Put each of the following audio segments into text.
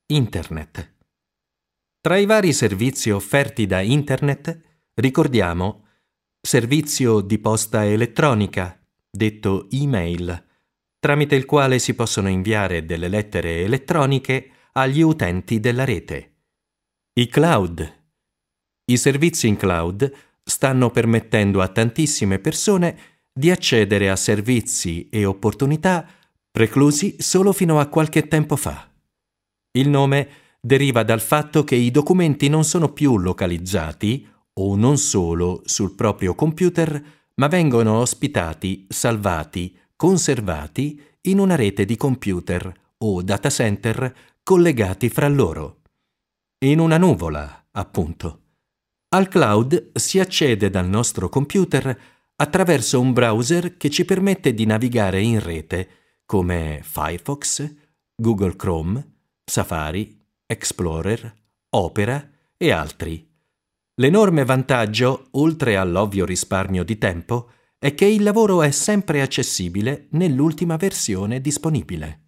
Internet. Tra i vari servizi offerti da Internet ricordiamo servizio di posta elettronica, detto email, tramite il quale si possono inviare delle lettere elettroniche agli utenti della rete. I cloud. I servizi in cloud stanno permettendo a tantissime persone di accedere a servizi e opportunità preclusi solo fino a qualche tempo fa. Il nome deriva dal fatto che i documenti non sono più localizzati, o non solo sul proprio computer, ma vengono ospitati, salvati, conservati in una rete di computer o data center collegati fra loro. In una nuvola, appunto. Al cloud si accede dal nostro computer attraverso un browser che ci permette di navigare in rete come Firefox, Google Chrome, Safari, Explorer, Opera e altri. L'enorme vantaggio, oltre all'ovvio risparmio di tempo, è che il lavoro è sempre accessibile nell'ultima versione disponibile.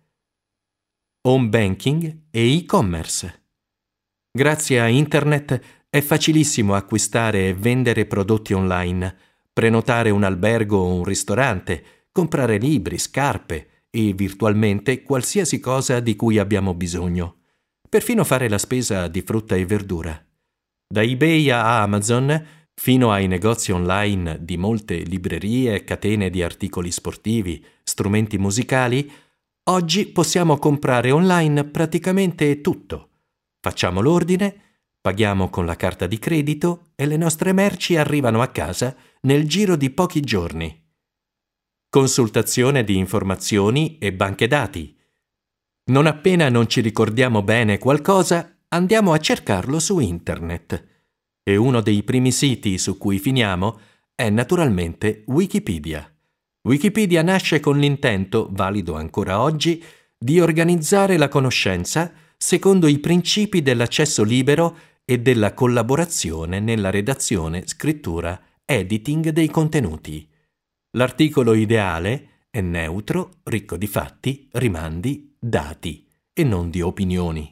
Home banking e e-commerce. Grazie a Internet è facilissimo acquistare e vendere prodotti online, prenotare un albergo o un ristorante, comprare libri, scarpe e virtualmente qualsiasi cosa di cui abbiamo bisogno, perfino fare la spesa di frutta e verdura. Da eBay a Amazon, fino ai negozi online di molte librerie e catene di articoli sportivi, strumenti musicali, oggi possiamo comprare online praticamente tutto. Facciamo l'ordine, paghiamo con la carta di credito e le nostre merci arrivano a casa nel giro di pochi giorni. Consultazione di informazioni e banche dati. Non appena non ci ricordiamo bene qualcosa, andiamo a cercarlo su Internet. E uno dei primi siti su cui finiamo è naturalmente Wikipedia. Wikipedia nasce con l'intento, valido ancora oggi, di organizzare la conoscenza secondo i principi dell'accesso libero e della collaborazione nella redazione, scrittura, editing dei contenuti. L'articolo ideale è neutro, ricco di fatti, rimandi, dati e non di opinioni.